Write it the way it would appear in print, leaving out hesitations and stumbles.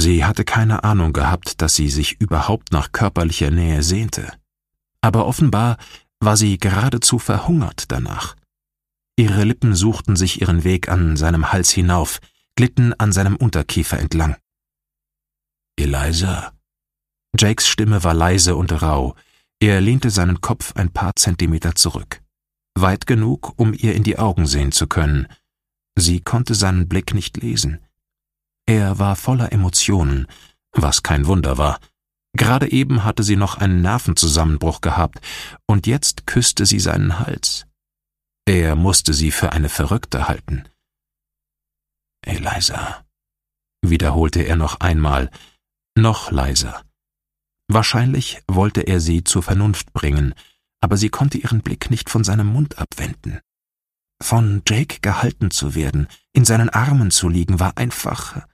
Sie hatte keine Ahnung gehabt, dass sie sich überhaupt nach körperlicher Nähe sehnte. Aber offenbar war sie geradezu verhungert danach. Ihre Lippen suchten sich ihren Weg an seinem Hals hinauf, glitten an seinem Unterkiefer entlang. »Eliza?« Jakes Stimme war leise und rau. Er lehnte seinen Kopf ein paar Zentimeter zurück. Weit genug, um ihr in die Augen sehen zu können. Sie konnte seinen Blick nicht lesen. Er war voller Emotionen, was kein Wunder war. Gerade eben hatte sie noch einen Nervenzusammenbruch gehabt, und jetzt küsste sie seinen Hals. Er musste sie für eine Verrückte halten. »Eliza«, wiederholte er noch einmal, noch leiser. Wahrscheinlich wollte er sie zur Vernunft bringen, aber sie konnte ihren Blick nicht von seinem Mund abwenden. Von Jake gehalten zu werden, in seinen Armen zu liegen, war einfach